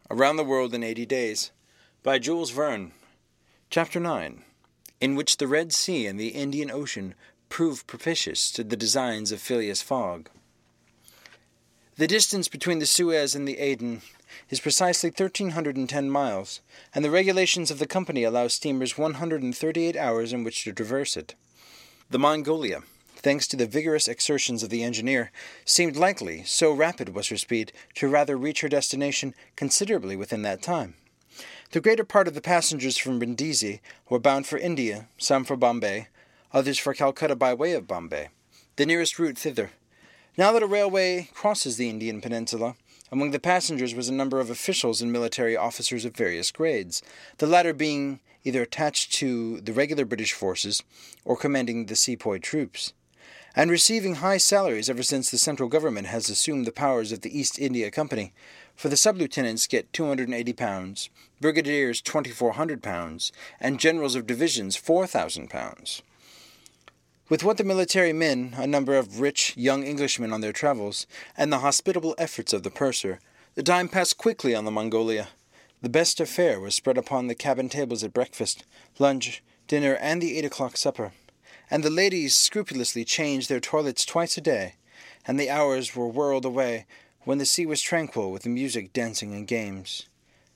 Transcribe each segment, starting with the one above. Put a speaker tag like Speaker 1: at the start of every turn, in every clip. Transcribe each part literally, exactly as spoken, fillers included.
Speaker 1: Around the World in Eighty Days, by Jules Verne. Chapter nine, in which the Red Sea and the Indian Ocean prove propitious to the designs of Phileas Fogg. The distance between the Suez and the Aden is precisely one thousand three hundred ten miles, and the regulations of the company allow steamers one hundred thirty-eight hours in which to traverse it. The Mongolia, thanks to the vigorous exertions of the engineer, seemed likely, so rapid was her speed, to rather reach her destination considerably within that time. The greater part of the passengers from Brindisi were bound for India, some for Bombay, others for Calcutta by way of Bombay, the nearest route thither. Now that a railway crosses the Indian peninsula, among the passengers was a number of officials and military officers of various grades, the latter being either attached to the regular British forces or commanding the sepoy troops, and receiving high salaries ever since the central government has assumed the powers of the East India Company, for the sub-lieutenants get two hundred eighty pounds, brigadiers twenty-four hundred pounds, and generals of divisions four thousand pounds. With what the military men, a number of rich young Englishmen on their travels, and the hospitable efforts of the purser, the time passed quickly on the Mongolia. The best of fare was spread upon the cabin tables at breakfast, lunch, dinner, and the eight o'clock supper, and the ladies scrupulously changed their toilets twice a day, and the hours were whirled away when the sea was tranquil with the music, dancing, and games.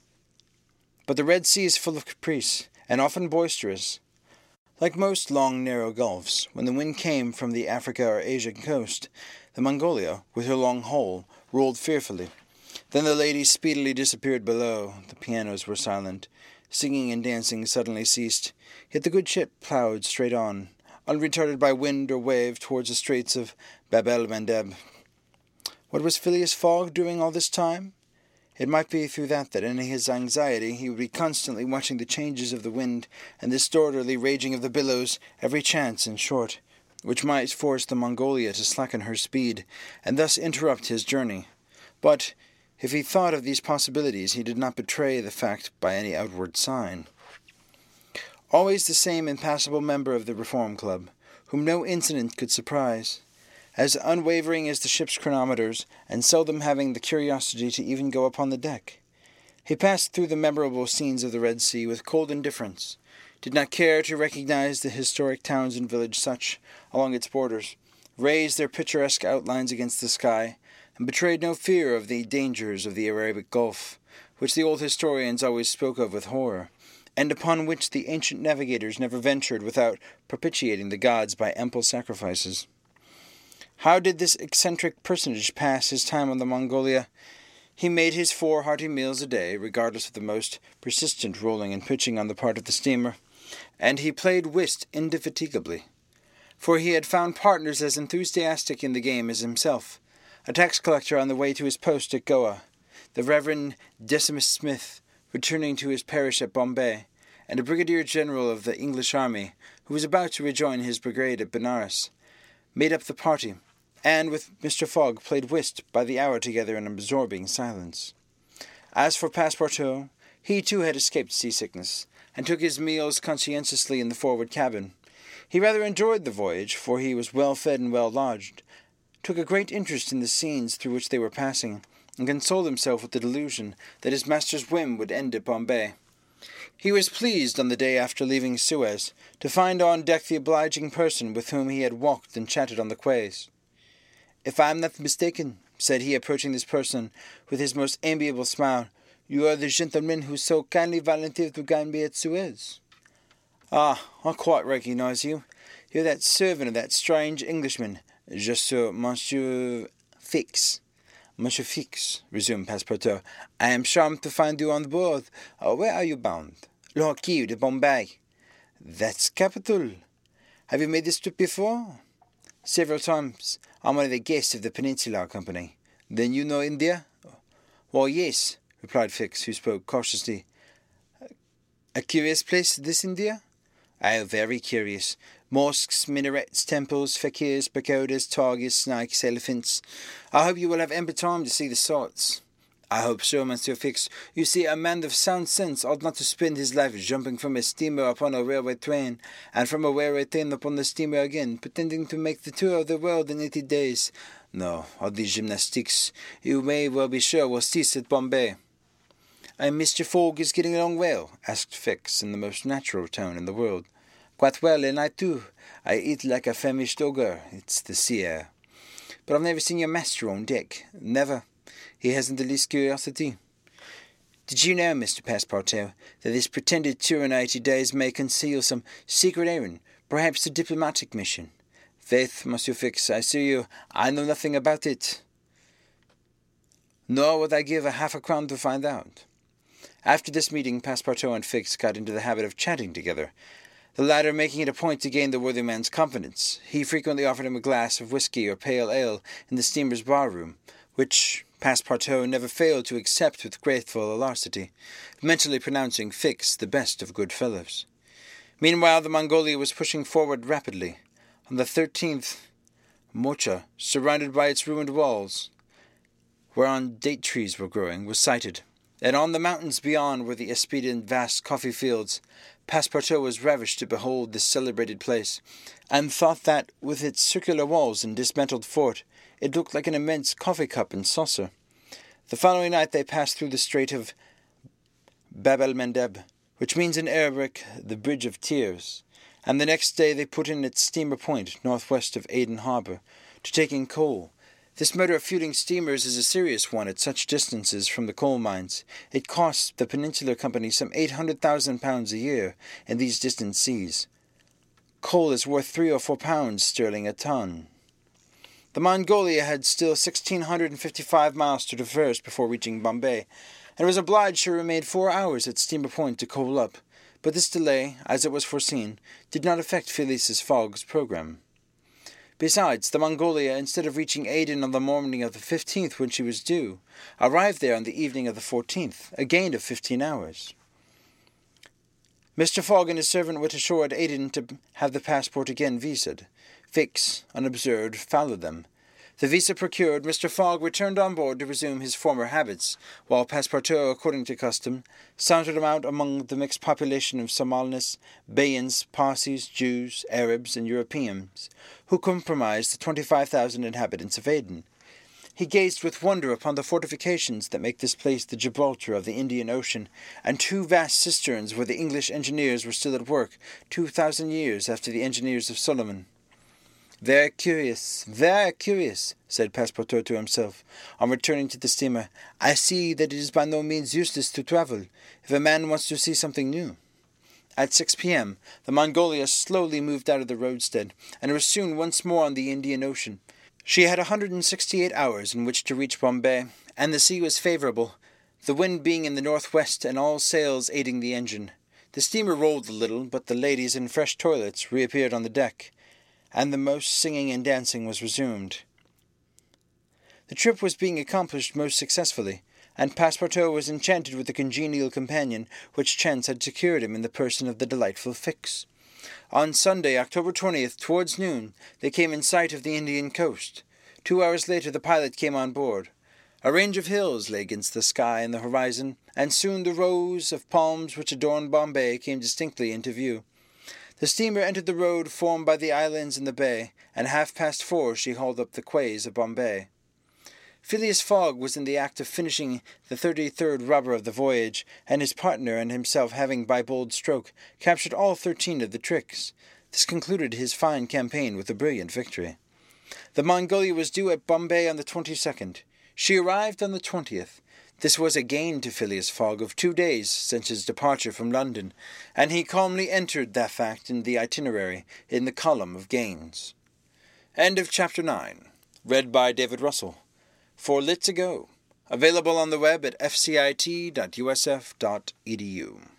Speaker 1: But the Red Sea is full of caprice, and often boisterous. Like most long, narrow gulfs, when the wind came from the Africa or Asian coast, the Mongolia, with her long hull, rolled fearfully. Then the ladies speedily disappeared below. The pianos were silent. Singing and dancing suddenly ceased. Yet the good ship ploughed straight on, unretarded by wind or wave, towards the straits of Bab el Mandeb. What was Phileas Fogg doing all this time? It might be through that that in his anxiety he would be constantly watching the changes of the wind and the disorderly raging of the billows, every chance, in short, which might force the Mongolia to slacken her speed, and thus interrupt his journey. But if he thought of these possibilities, he did not betray the fact by any outward sign. Always the same impassible member of the Reform Club, whom no incident could surprise, as unwavering as the ship's chronometers, and seldom having the curiosity to even go upon the deck. He passed through the memorable scenes of the Red Sea with cold indifference, did not care to recognize the historic towns and villages such along its borders, raised their picturesque outlines against the sky, and betrayed no fear of the dangers of the Arabic Gulf, which the old historians always spoke of with horror, and upon which the ancient navigators never ventured without propitiating the gods by ample sacrifices. How did this eccentric personage pass his time on the Mongolia? He made his four hearty meals a day, regardless of the most persistent rolling and pitching on the part of the steamer, and he played whist indefatigably, for he had found partners as enthusiastic in the game as himself, a tax collector on the way to his post at Goa, the Reverend Decimus Smith, returning to his parish at Bombay, and a brigadier general of the English army, who was about to rejoin his brigade at Benares, made up the party, and with Mister Fogg played whist by the hour together in absorbing silence. As for Passepartout, he too had escaped seasickness, and took his meals conscientiously in the forward cabin. He rather enjoyed the voyage, for he was well fed and well lodged, took a great interest in the scenes through which they were passing, and consoled himself with the delusion that his master's whim would end at Bombay. He was pleased, on the day after leaving Suez, to find on deck the obliging person with whom he had walked and chatted on the quays. "If I am not mistaken," said he, approaching this person with his most amiable smile, "you are the gentleman who so kindly volunteered to guide me at Suez." "Ah, I quite recognize you. You're that servant of that strange Englishman, Je suis Monsieur Fix." "Monsieur Fix," resumed Passepartout, "I am charmed to find you on board. Uh, where are you bound?" "Le Quai de Bombay." "That's capital. Have you made this trip before?" "Several times. I'm one of the guests of the Peninsular Company." "Then you know India?" "Why, yes," replied Fix, who spoke cautiously. "A curious place, this India?" "Oh, very curious. Mosques, minarets, temples, fakirs, pagodas, tigers, snakes, elephants. I hope you will have ample time to see the sights." "I hope so, Monsieur Fix. You see, a man of sound sense ought not to spend his life jumping from a steamer upon a railway train, and from a railway train upon the steamer again, pretending to make the tour of the world in eighty days. No, all these gymnastics, you may well be sure, will cease at Bombay." "And Mister Fogg is getting along well?" asked Fix in the most natural tone in the world. "Quite well, and I too. I eat like a famished ogre. It's the sea air. But I've never seen your master on deck. Never. He hasn't the least curiosity. Did you know, Mister Passepartout, that this pretended tour in eighty days may conceal some secret errand, perhaps a diplomatic mission? Faith, Monsieur Fix, I assure you, I know nothing about it. Nor would I give a half a crown to find out." After this meeting, Passepartout and Fix got into the habit of chatting together, the latter making it a point to gain the worthy man's confidence. He frequently offered him a glass of whisky or pale ale in the steamer's bar-room, which Passepartout never failed to accept with grateful alacrity, mentally pronouncing Fix the best of good fellows. Meanwhile, the Mongolia was pushing forward rapidly. On the thirteenth, Mocha, surrounded by its ruined walls, whereon date trees were growing, was sighted, and on the mountains beyond were the expedient vast coffee fields. Passepartout was ravished to behold this celebrated place, and thought that, with its circular walls and dismantled fort, it looked like an immense coffee cup and saucer. The following night they passed through the Strait of Bab el-Mandeb, which means in Arabic the Bridge of Tears, and the next day they put in at Steamer Point, northwest of Aden Harbour, to take in coal. This mode of fueling steamers is a serious one at such distances from the coal mines. It costs the Peninsular Company some eight hundred thousand pounds a year in these distant seas. Coal is worth three or four pounds sterling a ton. The Mongolia had still sixteen hundred and fifty-five miles to traverse before reaching Bombay, and was obliged to remain four hours at Steamer Point to coal up. But this delay, as it was foreseen, did not affect Phileas Fogg's programme. Besides, the Mongolia, instead of reaching Aden on the morning of the fifteenth when she was due, arrived there on the evening of the fourteenth, a gain of fifteen hours. Mister Fogg and his servant went ashore at Aden to have the passport again visaed. Fix, unobserved, followed them. The visa procured, Mister Fogg returned on board to resume his former habits, while Passepartout, according to custom, sauntered about among the mixed population of Somalis, Bayans, Parsis, Jews, Arabs, and Europeans, who comprised the twenty-five thousand inhabitants of Aden. He gazed with wonder upon the fortifications that make this place the Gibraltar of the Indian Ocean, and two vast cisterns where the English engineers were still at work, two thousand years after the engineers of Solomon. "Very curious, very curious," said Passepartout to himself, on returning to the steamer. "I see that it is by no means useless to travel, if a man wants to see something new." At six p.m., the Mongolia slowly moved out of the roadstead, and was soon once more on the Indian Ocean. She had a hundred and sixty-eight hours in which to reach Bombay, and the sea was favourable, the wind being in the northwest and all sails aiding the engine. The steamer rolled a little, but the ladies in fresh toilets reappeared on the deck, and the most singing and dancing was resumed. The trip was being accomplished most successfully, and Passepartout was enchanted with the congenial companion which chance had secured him in the person of the delightful Fix. On Sunday, October twentieth, towards noon, they came in sight of the Indian coast. Two hours later the pilot came on board. A range of hills lay against the sky and the horizon, and soon the rows of palms which adorned Bombay came distinctly into view. The steamer entered the road formed by the islands in the bay, and half past four she hauled up the quays of Bombay. Phileas Fogg was in the act of finishing the thirty-third rubber of the voyage, and his partner and himself having, by bold stroke, captured all thirteen of the tricks. This concluded his fine campaign with a brilliant victory. The Mongolia was due at Bombay on the twenty-second. She arrived on the twentieth. This was a gain to Phileas Fogg of two days since his departure from London, and he calmly entered that fact in the itinerary in the column of gains. End of Chapter nine. Read by David Russell. For Lit to Go. Available on the web at f c i t dot u s f dot e d u.